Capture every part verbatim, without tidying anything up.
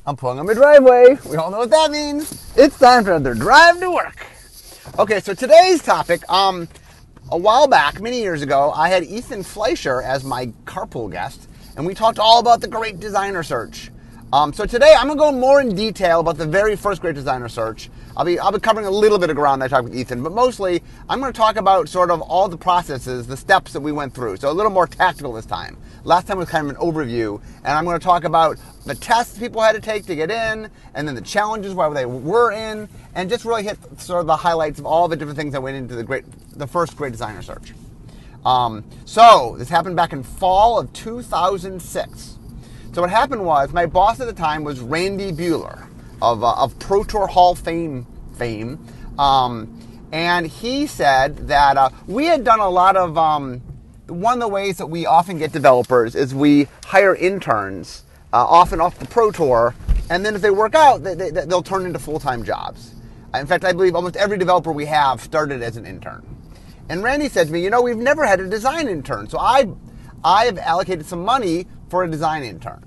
I'm pulling on my driveway. We all know what that means. It's time for another drive to work. Okay, so today's topic, um, a while back, many years ago, I had Ethan Fleischer as my carpool guest, and we talked all about the Great Designer Search. Um, so today I'm going to go more in detail about the very first Great Designer Search. I'll be I'll be covering a little bit of ground that I talked with Ethan, but mostly I'm going to talk about sort of all the processes, the steps that we went through. So a little more tactical this time. Last time was kind of an overview, and I'm going to talk about the tests people had to take to get in, and then the challenges while they were in, and just really hit sort of the highlights of all the different things that went into the great the first Great Designer Search. Um, so this happened back in fall of two thousand six. So what happened was, my boss at the time was Randy Buehler of, uh, of Pro Tour Hall fame, fame. Um, and he said that uh, we had done a lot of, um, one of the ways that we often get developers is we hire interns, uh, often off the Pro Tour, and then if they work out, they, they, they'll turn into full-time jobs. In fact, I believe almost every developer we have started as an intern. And Randy said to me, you know, we've never had a design intern, so I, I've allocated some money for a design intern.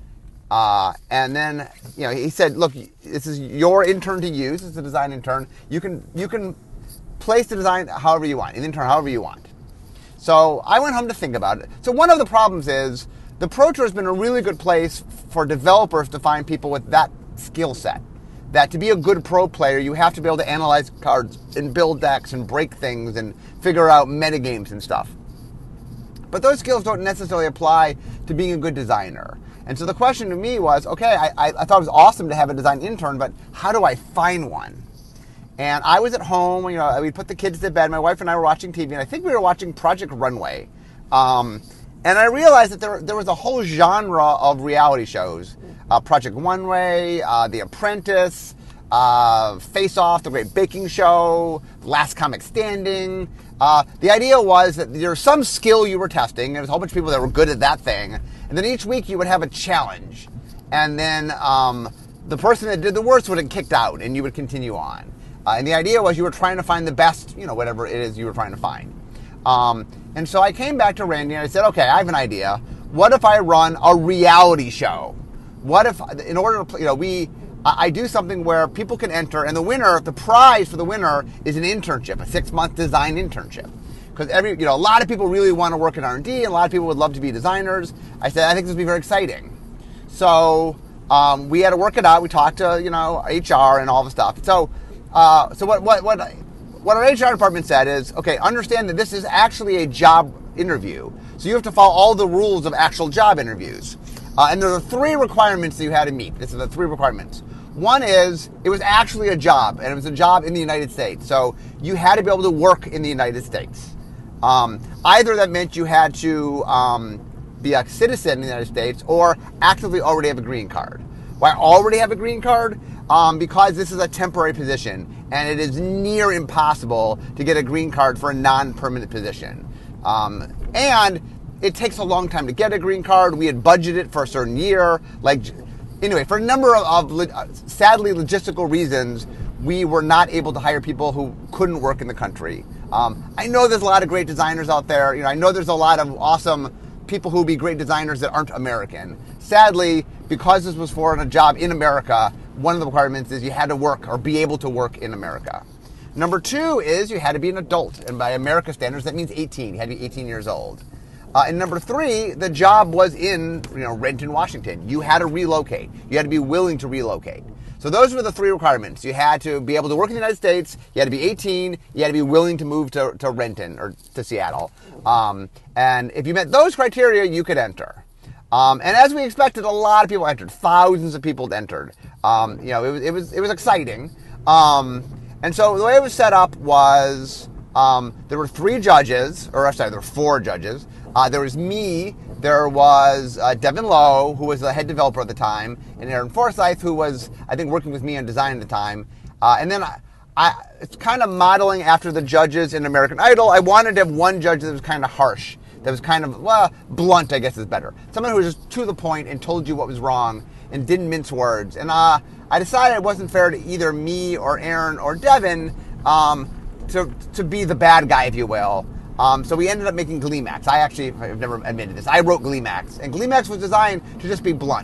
Uh, and then, you know, he said, look, this is your intern to use. It's a design intern. You can you can place the design however you want, an intern however you want. So I went home to think about it. So one of the problems is the Pro Tour has been a really good place for developers to find people with that skill set. That to be a good pro player, you have to be able to analyze cards and build decks and break things and figure out metagames and stuff. But those skills don't necessarily apply to being a good designer. And so the question to me was, okay, I, I, I thought it was awesome to have a design intern, but how do I find one? And I was at home, you know, we'd put the kids to bed. My wife and I were watching T V, and I think we were watching Project Runway. Um, and I realized that there, there was a whole genre of reality shows. Uh, Project Runway, uh, The Apprentice, uh, Face Off, The Great Baking Show, Last Comic Standing. Uh, the idea was that there was some skill you were testing. There was a whole bunch of people that were good at that thing. And then each week you would have a challenge. And then um, the person that did the worst would get kicked out, and you would continue on. Uh, and the idea was you were trying to find the best, you know, whatever it is you were trying to find. Um, and so I came back to Randy and I said, okay, I have an idea. What if I run a reality show? What if, in order to, you know, we, I do something where people can enter, and the winner, the prize for the winner is an internship, a six-month design internship. Because every, you know, a lot of people really want to work in R and D, and a lot of people would love to be designers. I said, I think this would be very exciting. So um, we had to work it out. We talked to, you know, H R and all the stuff. So, uh, so what, what, what, what our H R department said is, okay, understand that this is actually a job interview. So you have to follow all the rules of actual job interviews. Uh, and there are three requirements that you had to meet. This are the three requirements. One is, it was actually a job, and it was a job in the United States. So you had to be able to work in the United States. Um, either that meant you had to um, be a citizen in the United States or actively already have a green card. Why already have a green card? Um, because this is a temporary position, and it is near impossible to get a green card for a non-permanent position. Um, and it takes a long time to get a green card. We had budgeted for a certain year. Like, anyway, for a number of, of sadly logistical reasons, we were not able to hire people who couldn't work in the country. Um, I know there's a lot of great designers out there. You know, I know there's a lot of awesome people who would be great designers that aren't American. Sadly, because this was for a job in America, one of the requirements is you had to work or be able to work in America. Number two is you had to be an adult, and by America standards, that means eighteen. You had to be eighteen years old. Uh, and number three, the job was in, you know, Renton, Washington. You had to relocate. You had to be willing to relocate. So those were the three requirements. You had to be able to work in the United States, you had to be eighteen, you had to be willing to move to, to Renton or to Seattle. Um, and if you met those criteria, you could enter. Um, and as we expected, a lot of people entered. Thousands of people entered. Um, you know, it was, it was, it was exciting. Um, and so the way it was set up was um, there were three judges, or sorry, there were four judges. Uh, there was me, there was uh, Devin Lowe, who was the head developer at the time, and Aaron Forsyth, who was, I think, working with me on design at the time. Uh, and then I, I, it's kind of modeling after the judges in American Idol. I wanted to have one judge that was kind of harsh, that was kind of, well, blunt, I guess is better. Someone who was just to the point and told you what was wrong and didn't mince words. And uh, I decided it wasn't fair to either me or Aaron or Devin um, to, to be the bad guy, if you will. Um, so we ended up making GleeMax. I actually, I've never admitted this, I wrote GleeMax. And GleeMax was designed to just be blunt.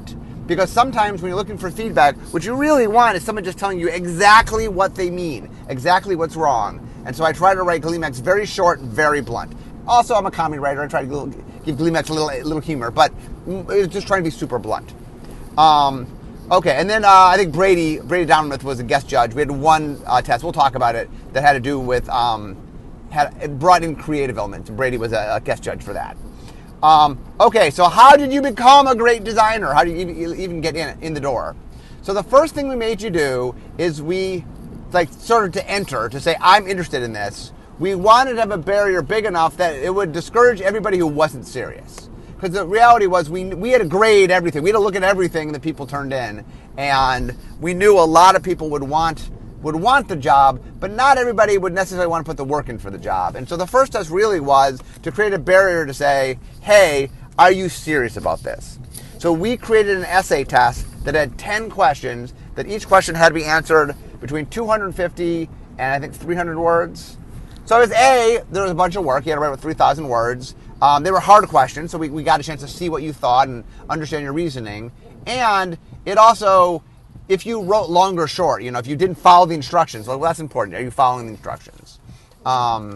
Because sometimes when you're looking for feedback, what you really want is someone just telling you exactly what they mean, exactly what's wrong. And so I try to write Gleamacs very short, very blunt. Also, I'm a comedy writer. I try to give Gleamacs a little, a little humor, but it's just trying to be super blunt. Um, okay, and then uh, I think Brady Brady Downmuth was a guest judge. We had one uh, test. We'll talk about it that had to do with um, had it brought in creative elements. Brady was a, a guest judge for that. Um, okay, so how did you become a great designer? How do you even get in in the door? So the first thing we made you do is we, like, sort of to enter, to say, I'm interested in this. We wanted to have a barrier big enough that it would discourage everybody who wasn't serious. Because the reality was we we had to grade everything. We had to look at everything that people turned in. And we knew a lot of people would want would want the job, but not everybody would necessarily want to put the work in for the job. And so the first test really was to create a barrier to say, hey, are you serious about this? So we created an essay test that had ten questions, that each question had to be answered between two hundred fifty and I think three hundred words. So it was A, there was a bunch of work. You had to write about three thousand words. Um, they were hard questions, so we, we got a chance to see what you thought and understand your reasoning. And it also, if you wrote long or short, you know, if you didn't follow the instructions, well, that's important. Are you following the instructions? Um,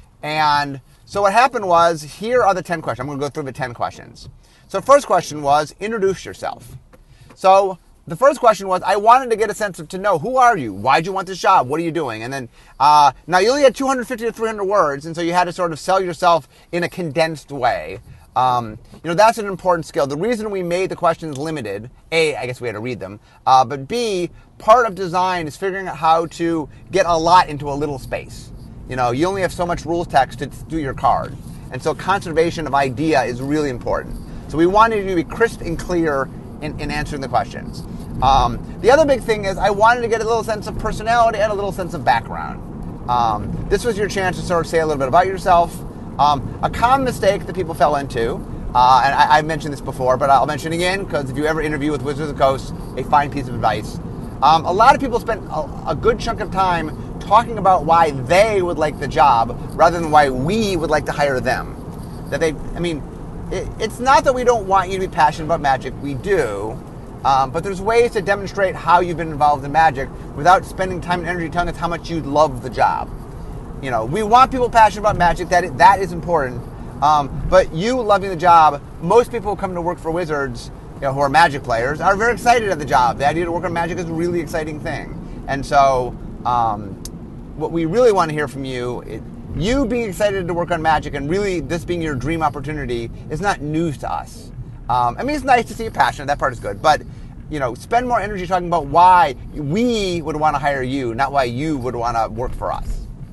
and so what happened was, here are the ten questions. I'm going to go through the ten questions. So the first question was, introduce yourself. So the first question was, I wanted to get a sense of, to know, who are you? Why'd you want this job? What are you doing? And then, uh, now you only had two hundred fifty to three hundred words, and so you had to sort of sell yourself in a condensed way. Um, you know, that's an important skill. The reason we made the questions limited, A, I guess we had to read them, uh, but B, part of design is figuring out how to get a lot into a little space. You know, you only have so much rules text to do your card. And so conservation of idea is really important. So we wanted you to be crisp and clear in, in answering the questions. Um, the other big thing is I wanted to get a little sense of personality and a little sense of background. Um, this was your chance to sort of say a little bit about yourself. Um, a common mistake that people fell into, uh, and I, I mentioned this before, but I'll mention it again, because if you ever interview with Wizards of the Coast, a fine piece of advice. Um, a lot of people spend a, a good chunk of time talking about why they would like the job rather than why we would like to hire them. That they, I mean, it, it's not that we don't want you to be passionate about Magic, we do, um, but there's ways to demonstrate how you've been involved in Magic without spending time and energy telling us how much you love the job. You know, we want people passionate about Magic, that that is important, um, but you loving the job, most people who come to work for Wizards, you know, who are Magic players, are very excited at the job. The idea to work on Magic is a really exciting thing. And so, um, what we really want to hear from you, it, you being excited to work on Magic and really this being your dream opportunity is not news to us. Um, I mean, it's nice to see you passionate, that part is good, but, you know, spend more energy talking about why we would want to hire you, not why you would want to work for us.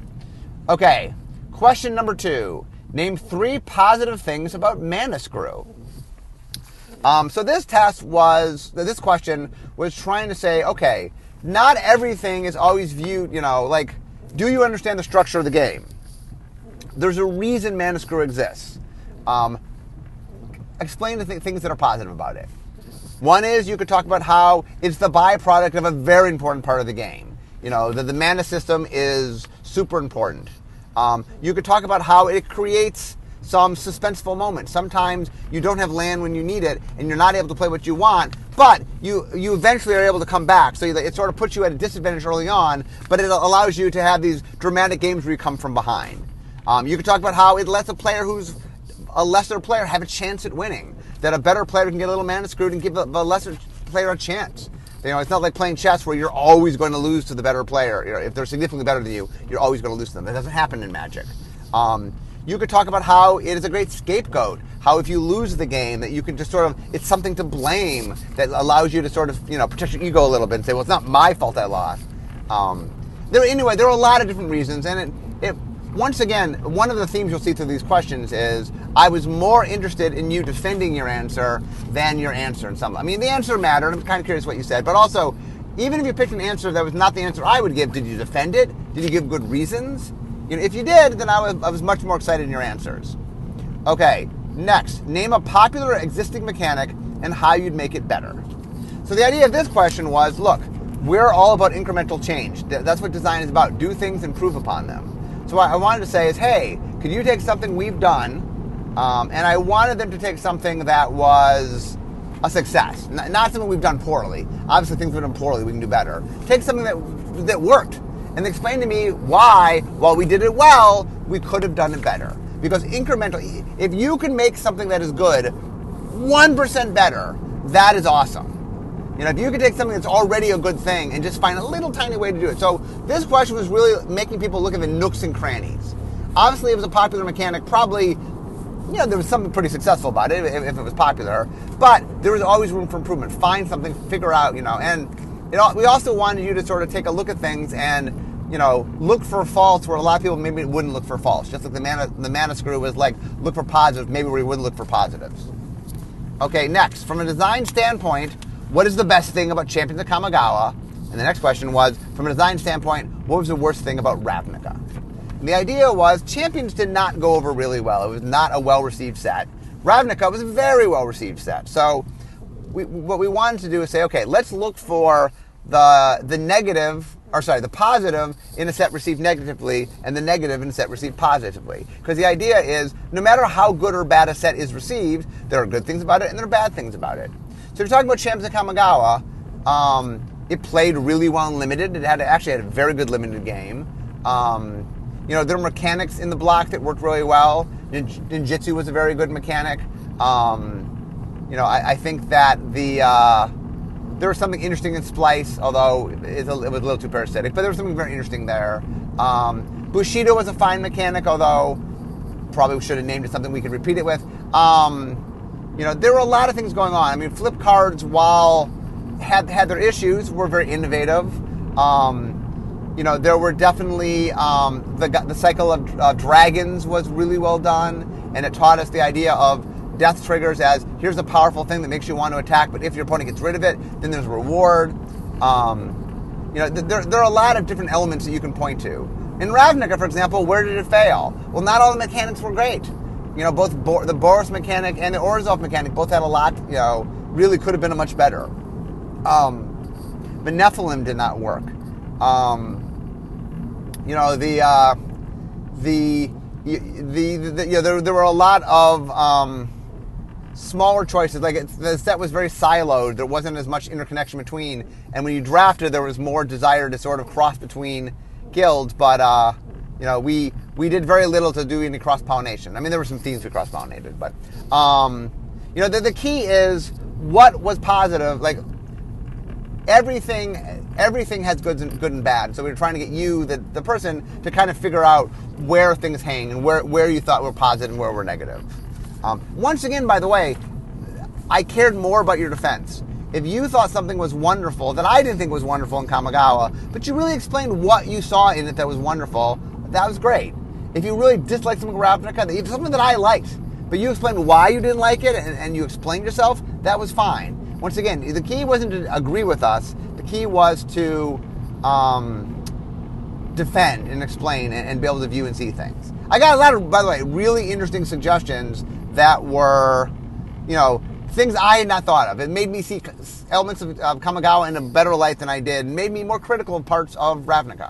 Okay, question number two. Name three positive things about Mana Screw. Um, so this test was, this question was trying to say, okay, not everything is always viewed, you know, like, do you understand the structure of the game? There's a reason Mana Screw exists. Um, explain the th- things that are positive about it. One is you could talk about how it's the byproduct of a very important part of the game. You know, that the mana system is super important. Um, you could talk about how it creates some suspenseful moments. Sometimes you don't have land when you need it, and you're not able to play what you want, but you you eventually are able to come back. So it sort of puts you at a disadvantage early on, but it allows you to have these dramatic games where you come from behind. Um, you could talk about how it lets a player who's a lesser player have a chance at winning. That a better player can get a little mana screwed and give a, a lesser player a chance. You know, it's not like playing chess where you're always going to lose to the better player. You know, if they're significantly better than you, you're always going to lose to them. That doesn't happen in Magic. Um, you could talk about how it is a great scapegoat. How if you lose the game, that you can just sort of, it's something to blame that allows you to sort of, you know, protect your ego a little bit and say, well, it's not my fault I lost. Um, there, anyway, there are a lot of different reasons, and it, it once again, one of the themes you'll see through these questions is I was more interested in you defending your answer than your answer in some. I mean, the answer mattered. I'm kind of curious what you said, but also, even if you picked an answer that was not the answer I would give, did you defend it? Did you give good reasons? You know, if you did, then I was, I was much more excited in your answers. Okay, next, name a popular existing mechanic and how you'd make it better. So the idea of this question was, look, we're all about incremental change. That's what design is about. Do things, improve upon them. So what I wanted to say is, hey, could you take something we've done, um, and I wanted them to take something that was a success. N- not something we've done poorly. Obviously, things we've done poorly, we can do better. Take something that that worked and explain to me why, while we did it well, we could have done it better. Because incremental, if you can make something that is good one percent better, that is awesome. You know, if you can take something that's already a good thing and just find a little tiny way to do it. So this question was really making people look at the nooks and crannies. Obviously, it was a popular mechanic. Probably, you know, there was something pretty successful about it if, if it was popular. But there was always room for improvement. Find something, figure out, you know. And it, we also wanted you to sort of take a look at things and, you know, look for faults where a lot of people maybe wouldn't look for faults. Just like the mana, the mana screw was like, look for positives, maybe where you wouldn't look for positives. Okay, next, from a design standpoint, what is the best thing about Champions of Kamigawa? And the next question was, from a design standpoint, what was the worst thing about Ravnica? And the idea was, Champions did not go over really well. It was not a well-received set. Ravnica was a very well-received set. So we, what we wanted to do is say, okay, let's look for the the negative, or sorry, the positive in a set received negatively and the negative in a set received positively. Because the idea is, no matter how good or bad a set is received, there are good things about it and there are bad things about it. So you're talking about Champions of Kamigawa. Um, it played really well in limited. It had actually had a very good limited game. Um, you know, there were mechanics in the block that worked really well. Ninjutsu was a very good mechanic. Um, you know, I, I think that the uh, there was something interesting in Splice, although it, it was a little too parasitic. But there was something very interesting there. Um, Bushido was a fine mechanic, although probably should have named it something we could repeat it with. Um, You know, there were a lot of things going on. I mean, flip cards, while had had their issues, were very innovative. Um, you know, there were definitely um, the the cycle of uh, dragons was really well done, and it taught us the idea of death triggers as here's a powerful thing that makes you want to attack, but if your opponent gets rid of it, then there's a reward. Um, you know, th- there there are a lot of different elements that you can point to. In Ravnica, for example, where did it fail? Well, not all the mechanics were great. You know, both Bo- the Boros mechanic and the Orzhov mechanic both had a lot, you know, really could have been a much better. Um, Benephilim did not work. Um, you know, the, uh, the, the, the, the, you know, there, there were a lot of um, smaller choices. Like, it, the set was very siloed. There wasn't as much interconnection between. And when you drafted, there was more desire to sort of cross between guilds. But, uh, you know, we... We did very little to do any cross-pollination. I mean, there were some themes we cross-pollinated, but, um, you know, the, the key is what was positive. Like, everything everything has good and, good and bad. So we were trying to get you, the, the person, to kind of figure out where things hang and where, where you thought were positive and where were negative. Um, once again, by the way, I cared more about your defense. If you thought something was wonderful that I didn't think was wonderful in Kamigawa, but you really explained what you saw in it that was wonderful, that was great. If you really disliked something Ravnica, something that I liked, but you explained why you didn't like it and, and you explained yourself, that was fine. Once again, the key wasn't to agree with us. The key was to um, defend and explain and, and be able to view and see things. I got a lot of, by the way, really interesting suggestions that were, you know, things I had not thought of. It made me see elements of, of Kamigawa in a better light than I did, and made me more critical of parts of Ravnica.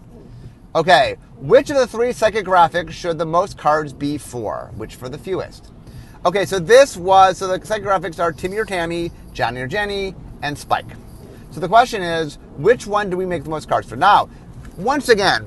Okay, which of the three psychographics should the most cards be for? Which for the fewest? Okay, so this was, so the psychographics are Timmy or Tammy, Johnny or Jenny, and Spike. So the question is, which one do we make the most cards for? Now, once again,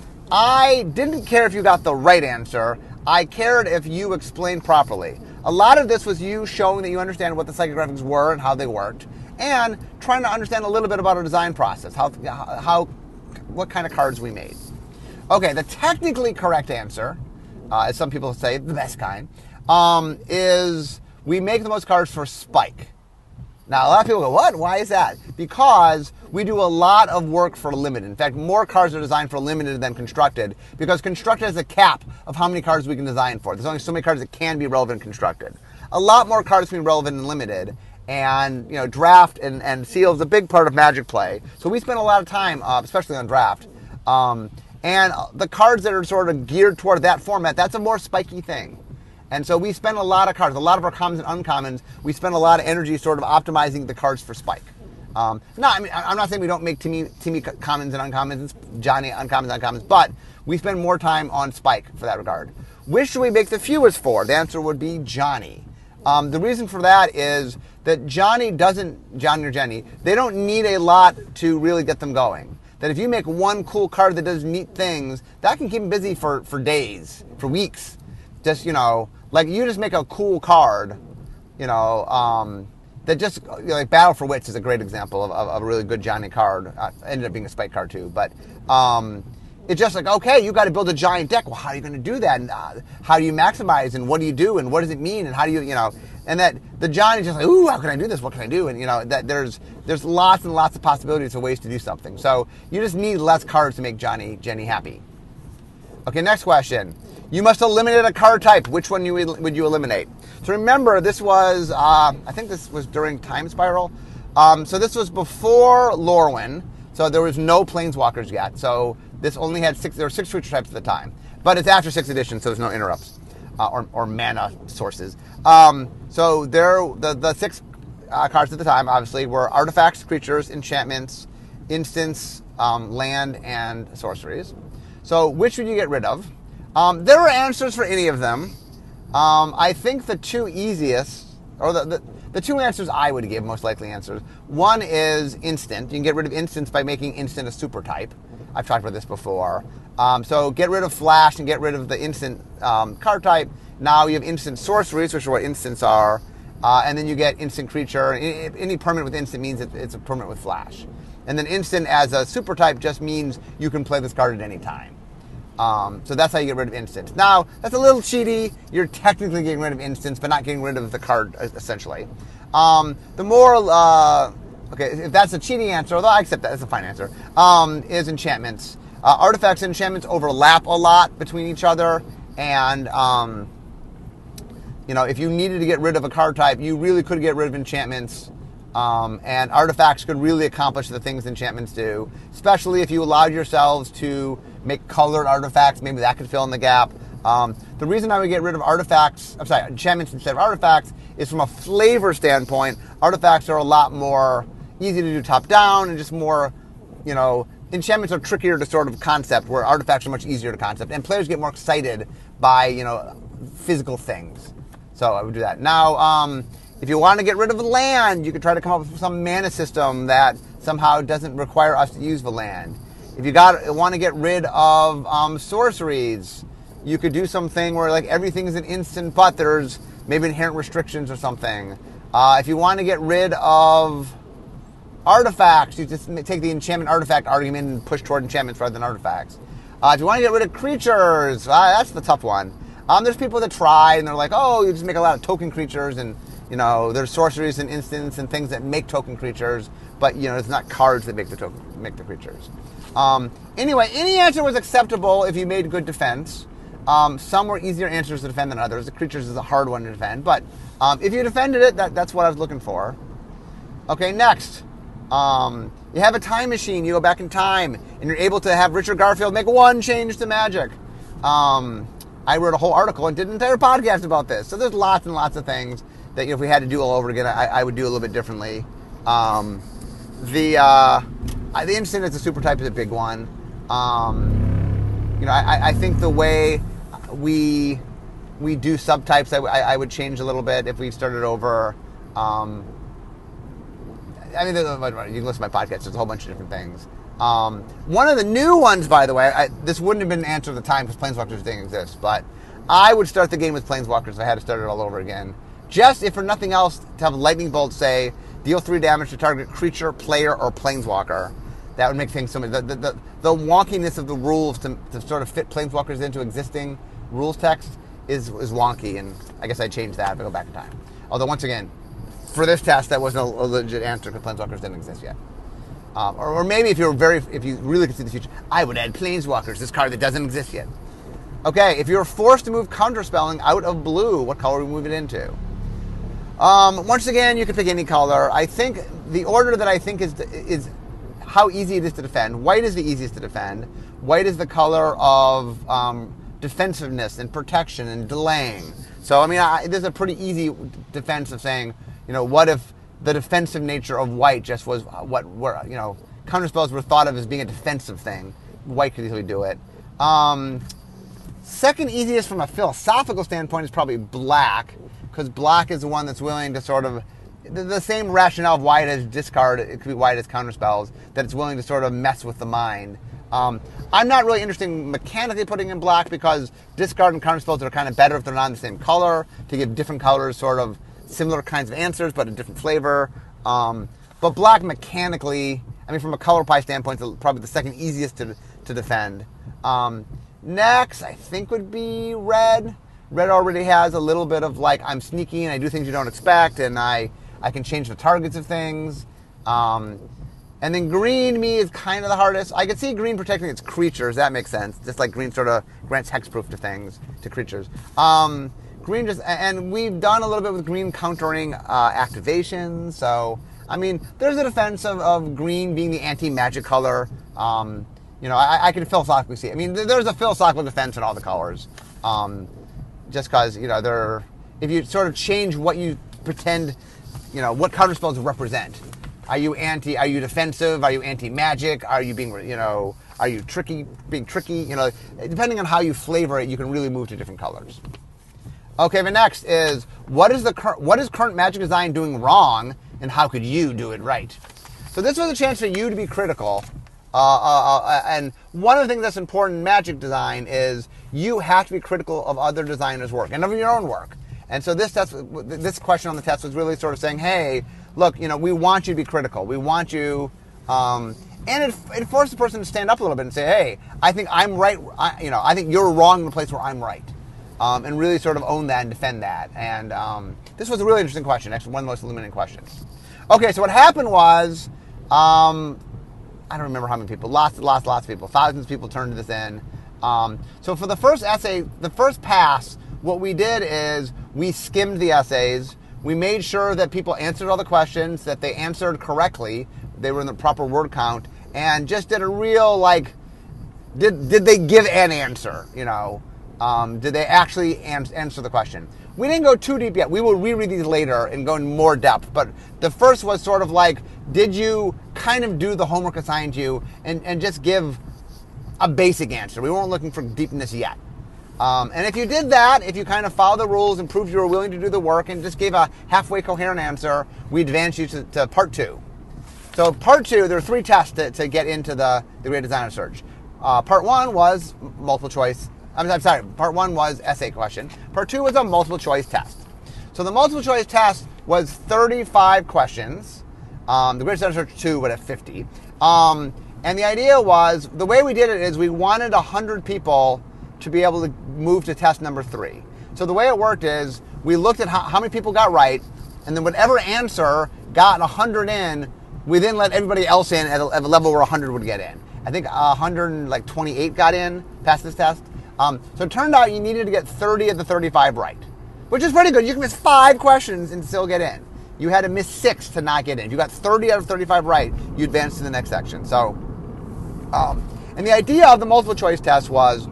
I didn't care if you got the right answer. I cared if you explained properly. A lot of this was you showing that you understand what the psychographics were and how they worked, and trying to understand a little bit about our design process, how, how, what kind of cards we made. Okay, the technically correct answer, uh, as some people say, the best kind, um, is we make the most cards for Spike. Now, a lot of people go, what? Why is that? Because we do a lot of work for limited. In fact, more cards are designed for limited than constructed, because constructed has a cap of how many cards we can design for. There's only so many cards that can be relevant in constructed. A lot more cards can be relevant in limited. And, you know, draft and, and seal is a big part of Magic play. So we spend a lot of time, uh, especially on draft. Um, and the cards that are sort of geared toward that format, that's a more spiky thing. And so we spend a lot of cards, a lot of our commons and uncommons, we spend a lot of energy sort of optimizing the cards for Spike. Um, no, I mean, I'm not saying we don't make Timmy, Timmy commons and uncommons, Johnny uncommons and uncommons, but we spend more time on Spike for that regard. Which should we make the fewest for? The answer would be Johnny. Um, the reason for that is that Johnny doesn't, Johnny or Jenny, they don't need a lot to really get them going. That if you make one cool card that does neat things, that can keep them busy for, for days, for weeks. Just, you know, like you just make a cool card, you know, um, that just, you know, like Battle for Wits is a great example of, of, of a really good Johnny card. Uh, ended up being a spike card too, but um, it's just like, okay, you got to build a giant deck. Well, how are you going to do that? And uh, how do you maximize? And what do you do? And what does it mean? And how do you, you know, and that the Johnny's just like, ooh, how can I do this? What can I do? And, you know, that there's there's lots and lots of possibilities of ways to do something. So you just need less cards to make Johnny, Jenny happy. Okay, next question. You must eliminate a card type. Which one you would you eliminate? So remember, this was, uh, I think this was during Time Spiral. Um, so this was before Lorwyn. So there was no Planeswalkers yet. So this only had six, there were six creature types at the time. But it's after sixth edition, so there's no interrupts uh, or, or mana sources. Um, so there, the, the six uh, cards at the time, obviously, were artifacts, creatures, enchantments, instants, um, land, and sorceries. So which would you get rid of? Um, there are answers for any of them. Um, I think the two easiest, or the, the, the two answers I would give, most likely answers. One is instant. You can get rid of instants by making instant a super type. I've talked about this before. Um, so get rid of flash and get rid of the instant um, card type. Now you have instant sorceries, which are what instants are. Uh, and then you get instant creature. Any permanent with instant means it's a permanent with flash. And then instant as a super type just means you can play this card at any time. Um, so that's how you get rid of instants. Now, that's a little cheaty. You're technically getting rid of instants, but not getting rid of the card, essentially. Um, the more, uh, okay, if that's a cheating answer, although I accept that, that's a fine answer, um, is enchantments. Uh, artifacts and enchantments overlap a lot between each other, and, um, you know, if you needed to get rid of a card type, you really could get rid of enchantments. Um, and artifacts could really accomplish the things enchantments do, especially if you allowed yourselves to make colored artifacts. Maybe that could fill in the gap. Um, the reason I would get rid of artifacts, I'm sorry, enchantments instead of artifacts, is from a flavor standpoint. Artifacts are a lot more easy to do top down and just more, you know, enchantments are trickier to sort of concept, where artifacts are much easier to concept, and players get more excited by, you know, physical things. So I would do that. Now, um, if you want to get rid of the land, you could try to come up with some mana system that somehow doesn't require us to use the land. If you got want to get rid of um, sorceries, you could do something where like everything is an instant, but there's maybe inherent restrictions or something. Uh, if you want to get rid of artifacts, you just take the enchantment artifact argument and push toward enchantments rather than artifacts. Uh, if you want to get rid of creatures, uh, that's the tough one. Um, there's people that try and they're like, oh, you just make a lot of token creatures, and you know, there's sorceries and instants and things that make token creatures, but you know, it's not cards that make the token, make the creatures. Um, anyway, any answer was acceptable if you made good defense. Um, some were easier answers to defend than others. The creatures is a hard one to defend, but um, if you defended it, that, that's what I was looking for. Okay, next. Um, you have a time machine. You go back in time, and you're able to have Richard Garfield make one change to Magic. Um, I wrote a whole article and did an entire podcast about this. So there's lots and lots of things that, you know, if we had to do all over again, I, I would do a little bit differently. Um, the uh, the instant as a super type is a big one. Um, you know, I, I think the way we we do subtypes, I, I, I would change a little bit if we started over. Um, I mean, you can listen to my podcast. There's a whole bunch of different things. Um, one of the new ones, by the way, I, this wouldn't have been an answer at the time because Planeswalkers didn't exist, but I would start the game with Planeswalkers if I had to start it all over again. Just, if for nothing else, to have Lightning Bolt say, deal three damage to target creature, player, or Planeswalker. That would make things so much... The, the, the, the wonkiness of the rules to, to sort of fit Planeswalkers into existing rules text is, is wonky, and I guess I'd change that if I go back in time. Although, once again, for this test, that wasn't a, a legit answer because Planeswalkers didn't exist yet. Um, or, or maybe if you're very, if you really could see the future, I would add Planeswalkers, this card that doesn't exist yet. Okay, if you're forced to move Counterspelling out of blue, what color would we move it into? Um, once again, you can pick any color. I think the order that I think is is how easy it is to defend. White is the easiest to defend. White is the color of um, defensiveness and protection and delaying. So, I mean, I, there's a pretty easy defense of saying, you know, what if the defensive nature of white just was what, were, you know, counterspells were thought of as being a defensive thing. White could easily do it. Um, second easiest from a philosophical standpoint is probably black, because black is the one that's willing to sort of the, the same rationale of why it is discard, it could be why it is counterspells, that it's willing to sort of mess with the mind. Um, I'm not really interested in mechanically putting in black because discard and counterspells are kind of better if they're not in the same color, to give different colors sort of similar kinds of answers but a different flavor. Um, but black mechanically, I mean, from a color pie standpoint, it's probably the second easiest to to defend. Um, next, I think would be red. Red already has a little bit of like, I'm sneaky and I do things you don't expect, and I, I can change the targets of things. Um, and then green, to me, is kind of the hardest. I could see green protecting its creatures. That makes sense. Just like green sort of grants hexproof to things, to creatures. Um, green just, and we've done a little bit with green countering uh, activations. So, I mean, there's a defense of, of green being the anti-magic color. Um, you know, I, I can philosophically see it. I mean, there's a philosophical defense in all the colors. Um, just because, you know, they're, if you sort of change what you pretend, you know, what counterspells represent. Are you anti, are you defensive? Are you anti-magic? Are you being, you know, are you tricky, being tricky? You know, depending on how you flavor it, you can really move to different colors. Okay, the next is, what is the cur- what is current Magic design doing wrong, and how could you do it right? So this was a chance for you to be critical. Uh, uh, uh, and one of the things that's important in Magic design is you have to be critical of other designers' work and of your own work. And so this test, this question on the test was really sort of saying, hey, look, you know, we want you to be critical. We want you, um, and it, it forced the person to stand up a little bit and say, hey, I think I'm right. I, you know, I think you're wrong in the place where I'm right, um, and really sort of own that and defend that. And um, this was a really interesting question. Actually, one of the most illuminating questions. Okay, so what happened was, um, I don't remember how many people, lots, lots, lots of people, thousands of people turned this in. Um, so for the first essay, the first pass, what we did is we skimmed the essays. We made sure that people answered all the questions, that they answered correctly, they were in the proper word count, and just did a real, like, did did they give an answer, you know? Um, did they actually ans- answer the question? We didn't go too deep yet. We will reread these later and go in more depth. But the first was sort of like, did you kind of do the homework assigned to you and, and just give a basic answer? We weren't looking for deepness yet. Um, and if you did that, if you kind of followed the rules and proved you were willing to do the work and just gave a halfway coherent answer, we advanced you to, to part two. So part two, there are three tests to, to get into the, the Great Designer Search. Uh, part one was multiple choice. I'm, I'm sorry, part one was essay question. Part two was a multiple choice test. So the multiple choice test was thirty-five questions. Um, the Great Designer Search two would have fifty. Um, and the idea was, the way we did it is we wanted one hundred people to be able to move to test number three. So the way it worked is we looked at how, how many people got right, and then whatever answer got one hundred in, we then let everybody else in at a, at a level where one hundred would get in. I think one hundred twenty-eight got in, passed this test. Um, so it turned out you needed to get thirty of the thirty-five right, which is pretty good. You can miss five questions and still get in. You had to miss six to not get in. If you got thirty out of thirty-five right, you advanced to the next section. So, um, and the idea of the multiple choice test was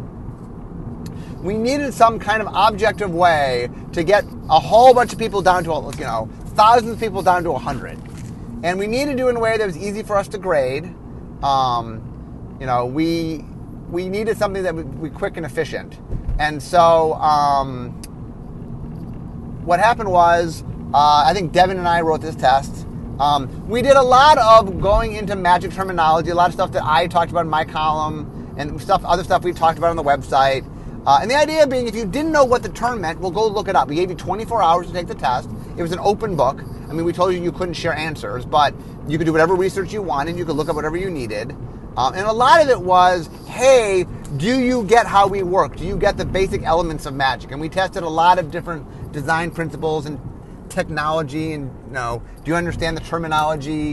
we needed some kind of objective way to get a whole bunch of people down to, you know, thousands of people down to one hundred. And we needed to do it in a way that was easy for us to grade. Um, you know, we we needed something that would be quick and efficient. And so um, what happened was, uh, I think Devin and I wrote this test. Um, we did a lot of going into Magic terminology, a lot of stuff that I talked about in my column, and stuff, other stuff we've talked about on the website. Uh, and the idea being, if you didn't know what the term meant, well, go look it up. We gave you twenty-four hours to take the test. It was an open book. I mean, we told you you couldn't share answers, but you could do whatever research you wanted. You could look up whatever you needed. Um, and a lot of it was, hey, do you get how we work? Do you get the basic elements of Magic? And we tested a lot of different design principles and technology, and, you know, do you understand the terminology?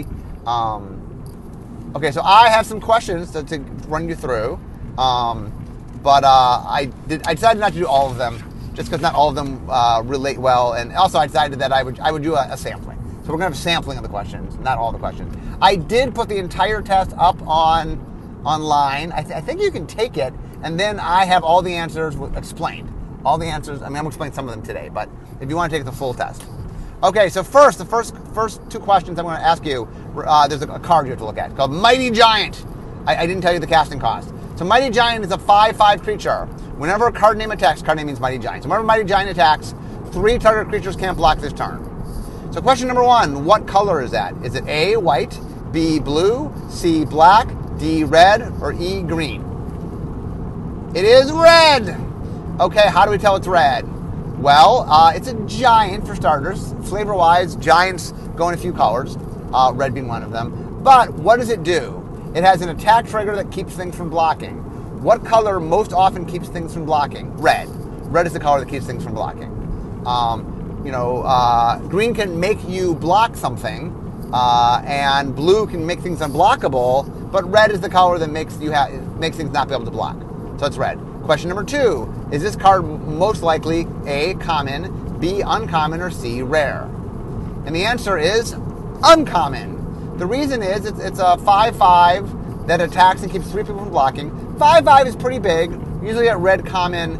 Um, okay, so I have some questions to, to run you through. Um, But uh, I did. I decided not to do all of them, just because not all of them uh, relate well. And also, I decided that I would I would do a, a sampling. So we're going to have sampling of the questions, not all the questions. I did put the entire test up on online. I, th- I think you can take it, and then I have all the answers explained. All the answers. I mean, I'm going to explain some of them today, but if you want to take the full test. Okay, so first, the first first two questions I'm going to ask you, uh, there's a, a card you have to look at called Mighty Giant. I, I didn't tell you the casting cost. So Mighty Giant is a five five creature. Whenever a card name attacks, card name means Mighty Giant. So whenever Mighty Giant attacks, three target creatures can't block this turn. So So question number one, what color is that? Is it A, white, B, blue, C, black, D, red, or E, green? It is red. Okay, how do we tell it's red? Well, uh, it's a giant for starters. Flavor-wise, giants go in a few colors, uh, red being one of them. But what does it do? It has an attack trigger that keeps things from blocking. What color most often keeps things from blocking? Red. Red is the color that keeps things from blocking. Um, you know, uh, green can make you block something, uh, and blue can make things unblockable, but red is the color that makes you ha- makes things not be able to block. So it's red. Question number two, is this card most likely A, common, B, uncommon, or C, rare? And the answer is uncommon. The reason is it's, it's a five five that attacks and keeps three people from blocking. five five is pretty big. Usually at red common,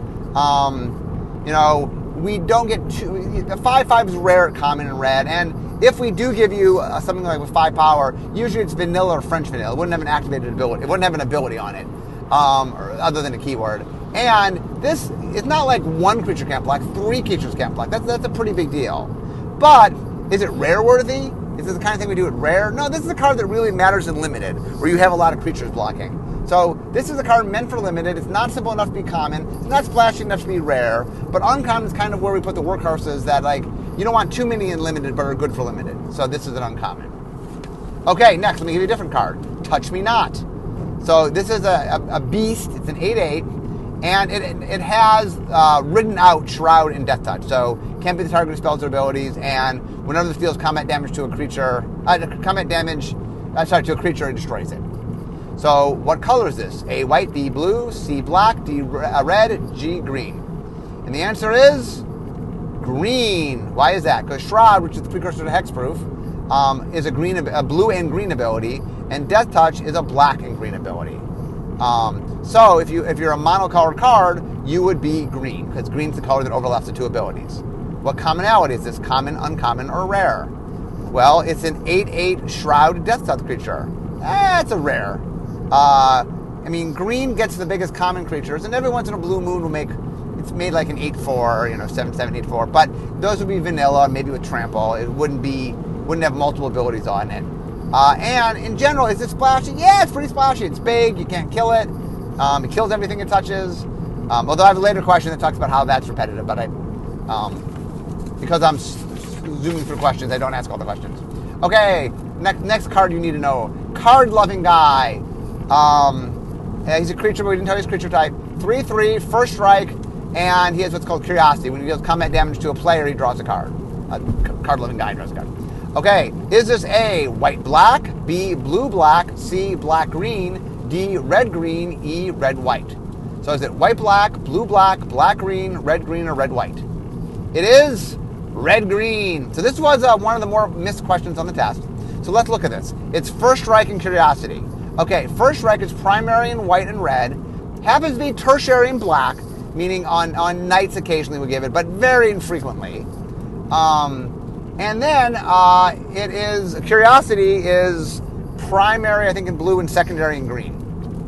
um, you know, we don't get too... five five is rare at common and red, and if we do give you uh, something like with five power, usually it's vanilla or French vanilla. It wouldn't have an activated ability. It wouldn't have an ability on it, um, or other than a keyword. And this, it's not like one creature can't block, three creatures can't block. That's, that's a pretty big deal. But is it rare worthy? Is this the kind of thing we do at rare? No, this is a card that really matters in limited, where you have a lot of creatures blocking. So this is a card meant for limited. It's not simple enough to be common. It's not splashy enough to be rare. But uncommon is kind of where we put the workhorses that, like, you don't want too many in limited but are good for limited. So this is an uncommon. Okay, next, let me give you a different card. Touch Me Not. So this is a, a, a beast. It's an eight eight. And it, it has uh, written out Shroud and Death Touch. So can't be the target of spells or abilities. And whenever this deals combat damage to a creature, uh, combat damage, uh, sorry, to a creature, it destroys it. So what color is this? A, white, B, blue, C, black, D, red, G, green. And the answer is green. Why is that? Because Shroud, which is the precursor to Hexproof, um, is a green, a blue and green ability, and Death Touch is a black and green ability. Um, so if you if you're a monocolored card, you would be green, because green's the color that overlaps the two abilities. What commonality is this? Common, uncommon, or rare? Well, it's an eight eight Shroud Death Touch creature. Eh, it's a rare. Uh, I mean, green gets the biggest common creatures, and every once in a blue moon will make, it's made like an eight four, you know, seven seven, eight four, but those would be vanilla, maybe with trample. It wouldn't be, wouldn't have multiple abilities on it. Uh, and in general, is it splashy? Yeah, it's pretty splashy. It's big, you can't kill it. Um, it kills everything it touches. Um, although I have a later question that talks about how that's repetitive, but I, um, because I'm s- zooming through questions, I don't ask all the questions. Okay, next next card you need to know. Card-loving guy. Um, yeah, he's a creature, but we didn't tell you his creature type. three three, first strike, and he has what's called Curiosity. When he deals combat damage to a player, he draws a card. A card-loving guy draws a card. Okay, is this A, white-black, B, blue-black, C, black-green, D, red-green, E, red-white? So is it white-black, blue-black, black-green, red-green, or red-white? It is red-green. So this was uh, one of the more missed questions on the test. So let's look at this. It's first strike and Curiosity. Okay, first strike is primary in white and red. Happens to be tertiary in black, meaning on, on nights occasionally we give it, but very infrequently. Um, and then uh, it is, Curiosity is primary, I think, in blue and secondary in green.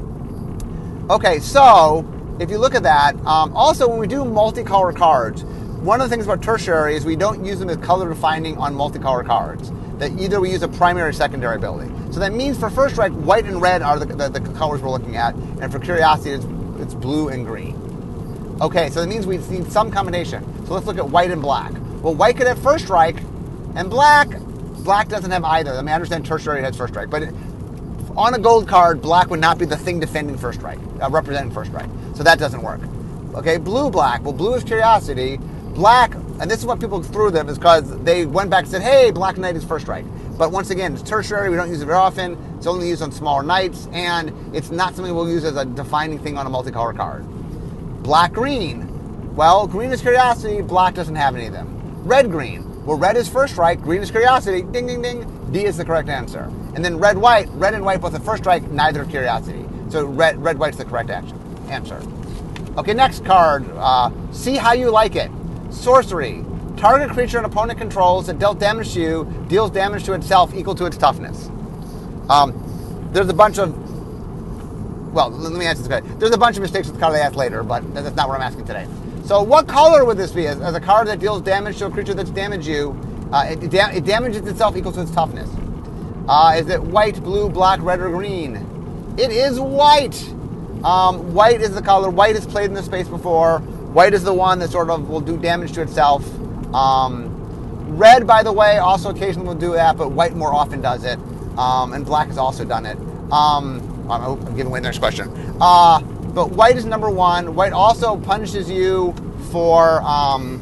Okay, so if you look at that, um, also when we do multicolor cards, one of the things about tertiary is we don't use them as color defining on multicolor cards. That either we use a primary or secondary ability. So that means for first strike, white and red are the, the, the colors we're looking at, and for Curiosity, it's, it's blue and green. Okay, so that means we need some combination. So let's look at white and black. Well, white could have first strike, and black, black doesn't have either. I mean, I understand tertiary has first strike, but it, on a gold card, black would not be the thing defending first strike, uh, representing first strike. So that doesn't work. Okay, blue, black. Well, blue is Curiosity. Black, and this is what people threw them, is because they went back and said, hey, Black Knight is first strike. But once again, it's tertiary, we don't use it very often, it's only used on smaller knights, and it's not something we'll use as a defining thing on a multicolor card. Black-green. Well, green is Curiosity, black doesn't have any of them. Red-green. Well, red is first strike, green is Curiosity, ding, ding, ding, D is the correct answer. And then red-white, red and white both the first strike, neither Curiosity. So red, red-white's the correct action, answer. Okay, next card, uh, see how you like it. Sorcery. Target creature an opponent controls that dealt damage to you deals damage to itself equal to its toughness. Um, there's a bunch of... Well, let me answer this guy. There's a bunch of mistakes with the card I asked later, but that's not what I'm asking today. So what color would this be? As, as a card that deals damage to a creature that's damaged you, Uh, it, da- it damages itself equal to its toughness. Uh, is it white, blue, black, red, or green? It is white. Um, white is the color. White has played in this space before. White is the one that sort of will do damage to itself. Um, red, by the way, also occasionally will do that, but white more often does it. Um, and black has also done it. Um, I'm, I'm giving away the next question. Uh, but white is number one. White also punishes you for um,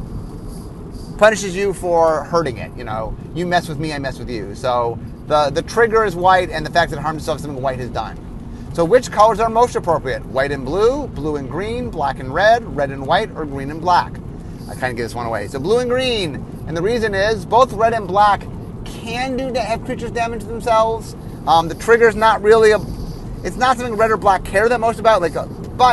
punishes you for hurting it. You know, you mess with me, I mess with you. So the the trigger is white, and the fact that it harms itself is something white has done. So which colors are most appropriate? White and blue, blue and green, black and red, red and white, or green and black? I kind of give this one away. So blue and green, and the reason is both red and black can do to have creatures damage themselves. Um, the trigger's not really a, it's not something red or black care that most about. Like, a, but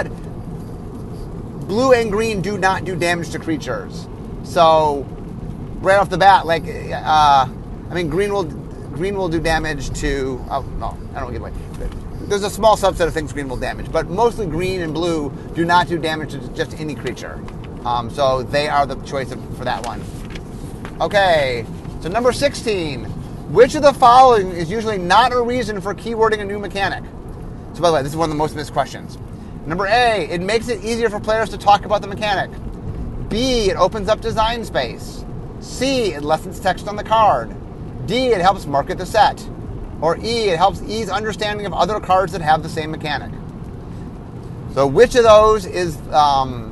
blue and green do not do damage to creatures. So right off the bat, like, uh, I mean, green will green will do damage to. Oh no, I don't give it away. There's a small subset of things green will damage, but mostly green and blue do not do damage to just any creature. Um, so they are the choice for that one. Okay, so number sixteen. Which of the following is usually not a reason for keywording a new mechanic? So by the way, this is one of the most missed questions. Number A, it makes it easier for players to talk about the mechanic. B, it opens up design space. C, it lessens text on the card. D, it helps market the set. Or E, it helps ease understanding of other cards that have the same mechanic. So which of those is um,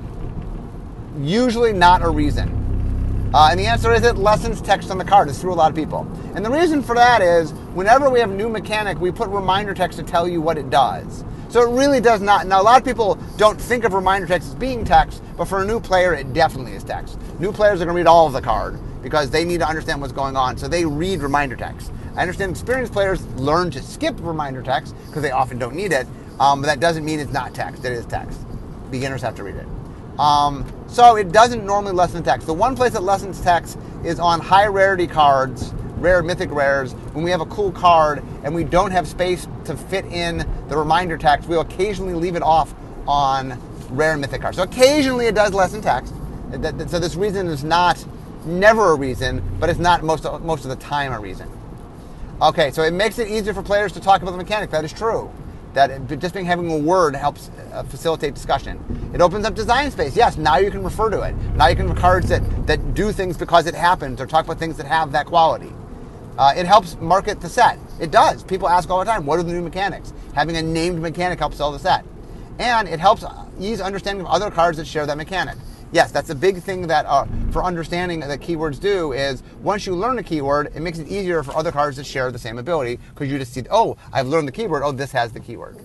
usually not a reason? Uh, and the answer is it lessens text on the card. It's through a lot of people. And the reason for that is whenever we have a new mechanic, we put reminder text to tell you what it does. So it really does not. Now, a lot of people don't think of reminder text as being text, but for a new player, it definitely is text. New players are going to read all of the card because they need to understand what's going on. So they read reminder text. I understand experienced players learn to skip reminder text because they often don't need it. Um, but that doesn't mean it's not text. It is text. Beginners have to read it. Um, so it doesn't normally lessen text. The one place that lessens text is on high rarity cards, rare mythic rares. When we have a cool card and we don't have space to fit in the reminder text, we'll occasionally leave it off on rare mythic cards. So occasionally it does lessen text. So this reason is not never a reason, but it's not most of, most of the time a reason. Okay, so it makes it easier for players to talk about the mechanic. That is true. That it, just being having a word helps uh, facilitate discussion. It opens up design space. Yes, now you can refer to it. Now you can have cards that, that do things because it happens or talk about things that have that quality. Uh, it helps market the set. It does. People ask all the time, what are the new mechanics? Having a named mechanic helps sell the set. And it helps ease understanding of other cards that share that mechanic. Yes, that's a big thing that uh, for understanding that keywords do is once you learn a keyword, it makes it easier for other cards that share the same ability because you just see, oh, I've learned the keyword. Oh, this has the keyword.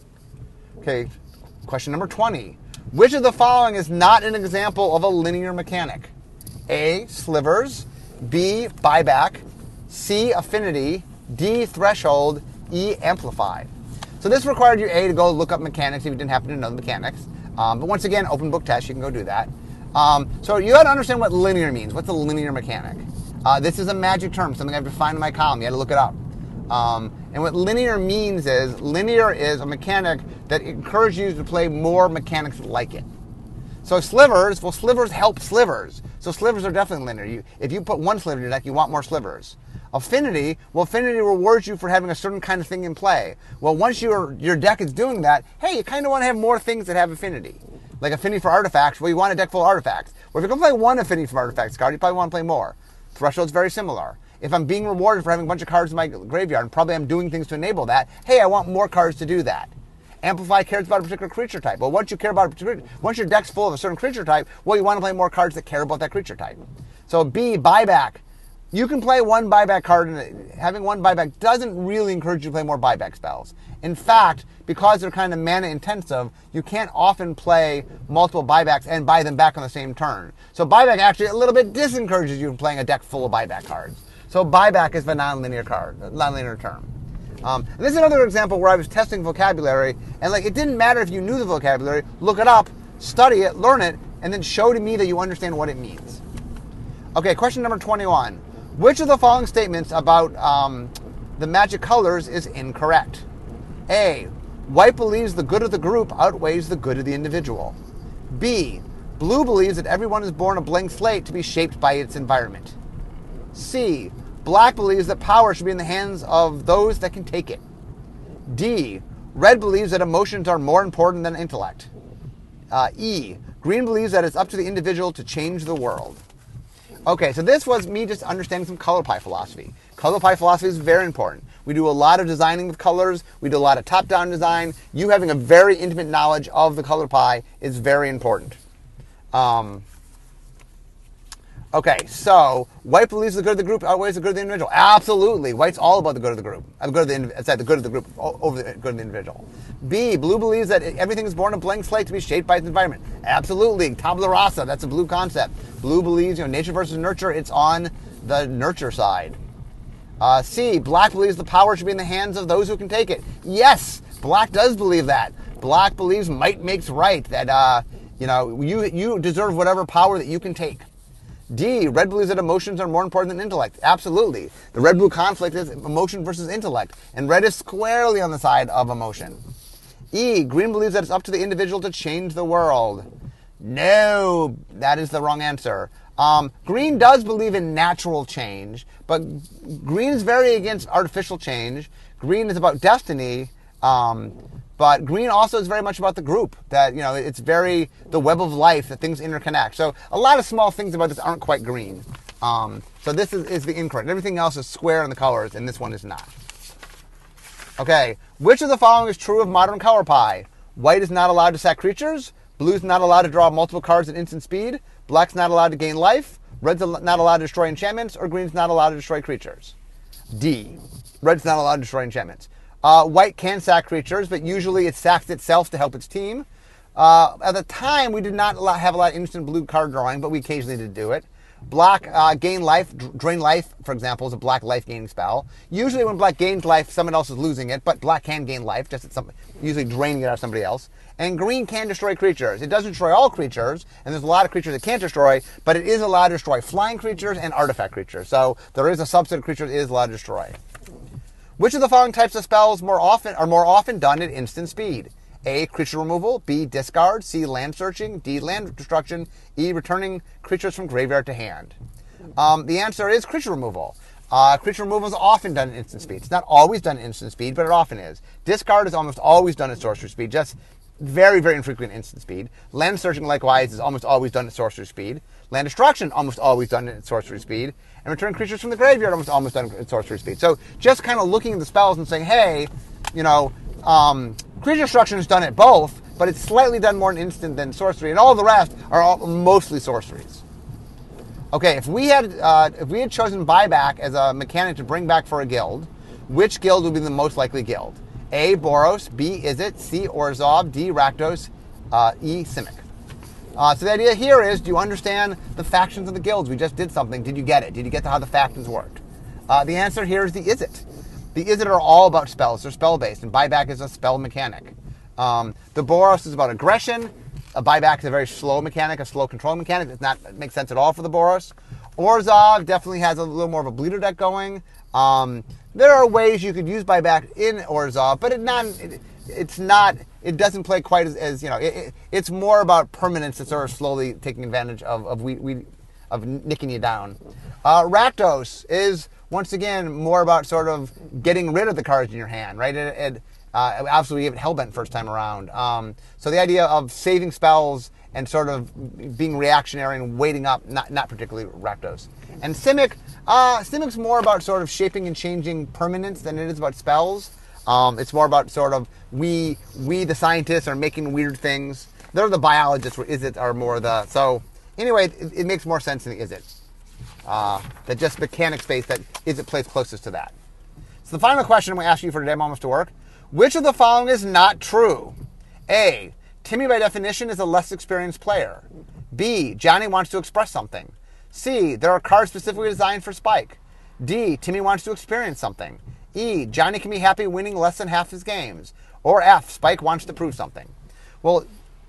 Okay, question number twenty. Which of the following is not an example of a linear mechanic? A, slivers. B, buyback. C, affinity. D, threshold. E, amplify. So this required you, A, to go look up mechanics if you didn't happen to know the mechanics. Um, but once again, open book test, you can go do that. Um, so you got to understand what linear means. What's a linear mechanic? Uh, this is a magic term, something I've defined in my column. You had to look it up. Um, and what linear means is, linear is a mechanic that encourages you to play more mechanics like it. So slivers, well, slivers help slivers. So slivers are definitely linear. You, if you put one sliver in your deck, you want more slivers. Affinity, well, affinity rewards you for having a certain kind of thing in play. Well, once your your deck is doing that, hey, you kind of want to have more things that have affinity. Like affinity for artifacts, well, you want a deck full of artifacts. Well, if you're going to play one affinity for artifacts card, you probably want to play more. Threshold's very similar. If I'm being rewarded for having a bunch of cards in my graveyard, and probably I'm doing things to enable that, hey, I want more cards to do that. Amplify cares about a particular creature type. Well, once you care about a particular, once your deck's full of a certain creature type, well, you want to play more cards that care about that creature type. So B, buyback. You can play one buyback card, and having one buyback doesn't really encourage you to play more buyback spells. In fact, because they're kind of mana intensive, you can't often play multiple buybacks and buy them back on the same turn. So buyback actually a little bit disencourages you from playing a deck full of buyback cards. So buyback is the non-linear card, non-linear term. Um, and this is another example where I was testing vocabulary, and like it didn't matter if you knew the vocabulary, look it up, study it, learn it, and then show to me that you understand what it means. Okay, question number twenty-one. Which of the following statements about um, the magic colors is incorrect? A, white believes the good of the group outweighs the good of the individual. B, blue believes that everyone is born a blank slate to be shaped by its environment. C, black believes that power should be in the hands of those that can take it. D, red believes that emotions are more important than intellect. Uh, E, green believes that it's up to the individual to change the world. Okay, so this was me just understanding some color pie philosophy. Color pie philosophy is very important. We do a lot of designing with colors. We do a lot of top-down design. You having a very intimate knowledge of the color pie is very important. Um, okay, so white believes the good of the group outweighs the good of the individual. Absolutely, white's all about the good of the group. The good of the, sorry, the good of the group over the good of the individual. B, blue believes that everything is born a blank slate to be shaped by its environment. Absolutely, tabula rasa. That's a blue concept. Blue believes, you know, nature versus nurture. It's on the nurture side. Uh, C, black believes the power should be in the hands of those who can take it. Yes, black does believe that. Black believes might makes right, that uh, you know, you you deserve whatever power that you can take. D, red believes that emotions are more important than intellect. Absolutely. The red-blue conflict is emotion versus intellect, and red is squarely on the side of emotion. E, green believes that it's up to the individual to change the world. No, that is the wrong answer. Um, green does believe in natural change, but green is very against artificial change. Green is about destiny, um, but green also is very much about the group. That, you know, it's very the web of life, that things interconnect. So a lot of small things about this aren't quite green. Um, so this is, is the incorrect. Everything else is square in the colors, and this one is not. Okay, which of the following is true of modern color pie? White is not allowed to sack creatures. Blue's not allowed to draw multiple cards at instant speed. Black's not allowed to gain life. Red's not allowed to destroy enchantments. Or green's not allowed to destroy creatures. D, red's not allowed to destroy enchantments. Uh, white can sack creatures, but usually it sacks itself to help its team. Uh, at the time, we did not have a lot of instant blue card drawing, but we occasionally did do it. Black uh, gain life, drain life, for example, is a black life gaining spell. Usually when black gains life, someone else is losing it, but black can gain life, just at some, usually draining it out of somebody else. And green can destroy creatures. It doesn't destroy all creatures, and there's a lot of creatures it can't destroy, but it is allowed to destroy flying creatures and artifact creatures. So there is a subset of creatures it is allowed to destroy. Which of the following types of spells more often are more often done at instant speed? A, creature removal. B, discard. C, land searching. D, land destruction. E, returning creatures from graveyard to hand. Um, the answer is creature removal. Uh, creature removal is often done at instant speed. It's not always done at instant speed, but it often is. Discard is almost always done at sorcery speed, just very, very infrequent instant speed. Land searching, likewise, is almost always done at sorcery speed. Land destruction, almost always done at sorcery speed. And return creatures from the graveyard, almost almost done at sorcery speed. So just kind of looking at the spells and saying, hey, you know, um, creature destruction is done at both, but it's slightly done more in instant than sorcery, and all the rest are all, mostly sorceries. Okay, if we had uh, if we had chosen buyback as a mechanic to bring back for a guild, which guild would be the most likely guild? A, Boros. B, Izzet. C, Orzhov. D, Rakdos. Uh, E, Simic. Uh, so the idea here is, do you understand the factions of the guilds? We just did something. Did you get it? Did you get to how the factions worked? Uh, the answer here is the Izzet. The Izzet are all about spells. They're spell-based, and buyback is a spell mechanic. Um, the Boros is about aggression. A buyback is a very slow mechanic, a slow control mechanic. It's not it makes sense at all for the Boros. Orzhov definitely has a little more of a bleeder deck going. Um, there are ways you could use buyback in Orzhov, but it not it, it's not it doesn't play quite as, as you know. It, it, it's more about permanence. It's sort of slowly taking advantage of of we, we of nicking you down. Uh, Rakdos is once again more about sort of getting rid of the cards in your hand, right? It, it, uh, absolutely, even Hellbent first time around. Um, so the idea of saving spells and sort of being reactionary and waiting up, not not particularly Rakdos. And Simic, uh, Simic's more about sort of shaping and changing permanence than it is about spells. Um, it's more about sort of we we the scientists are making weird things. They're the biologists, where Izzet are more the so. Anyway, it, it makes more sense than the Izzet. Uh, that just mechanic space that Izzet plays closest to that. So the final question I'm going to ask you for today, I'm almost to work. Which of the following is not true? A, Timmy by definition is a less experienced player. B, Johnny wants to express something. C, there are cards specifically designed for Spike. D, Timmy wants to experience something. E, Johnny can be happy winning less than half his games. Or F, Spike wants to prove something. Well,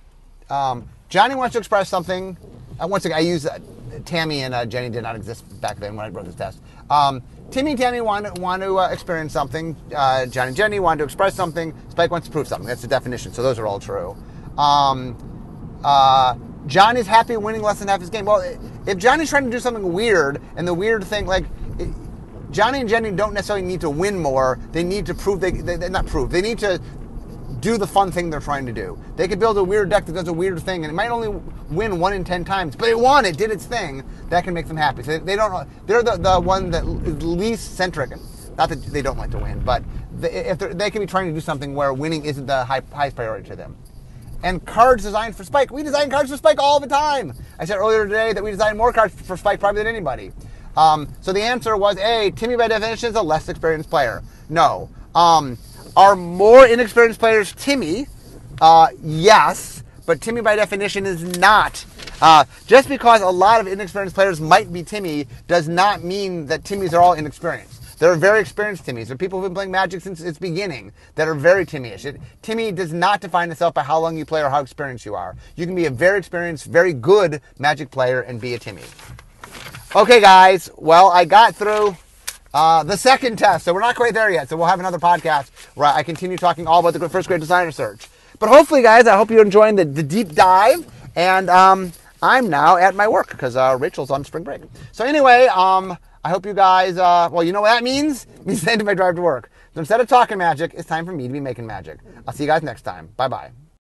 um, Johnny wants to express something. Uh, once again, I use uh, Tammy and uh, Jenny did not exist back then when I wrote this test. Um, Timmy and Tammy want, want to uh, experience something. Uh, Johnny and Jenny want to express something. Spike wants to prove something. That's the definition. So those are all true. Um, uh, Johnny's happy winning less than half his game. Well, if Johnny's trying to do something weird, and the weird thing, like, it, Johnny and Jenny don't necessarily need to win more. They need to prove, they, they, they not prove, they need to do the fun thing they're trying to do. They could build a weird deck that does a weird thing, and it might only win one in ten times, but it won, it did its thing. That can make them happy. So they don't, they're the, the one that is least centric. Not that they don't like to win, but they, if they can be trying to do something where winning isn't the high, highest priority to them. And cards designed for Spike. We design cards for Spike all the time. I said earlier today that we design more cards for Spike probably than anybody. Um, so the answer was A, Timmy by definition is a less experienced player. No. Um, are more inexperienced players Timmy? Uh, yes, but Timmy by definition is not. Uh, just because a lot of inexperienced players might be Timmy does not mean that Timmys are all inexperienced. There are very experienced Timmys. There are people who've been playing Magic since its beginning that are very Timmy-ish. It, Timmy does not define itself by how long you play or how experienced you are. You can be a very experienced, very good Magic player and be a Timmy. Okay, guys. Well, I got through uh, the second test, so we're not quite there yet. So we'll have another podcast where I continue talking all about the first grade designer search. But hopefully, guys, I hope you're enjoying the, the deep dive. And um, I'm now at my work because uh, Rachel's on spring break. So anyway, um... I hope you guys, uh, well, you know what that means? It means the end of my drive to work. So instead of talking magic, it's time for me to be making magic. I'll see you guys next time. Bye-bye.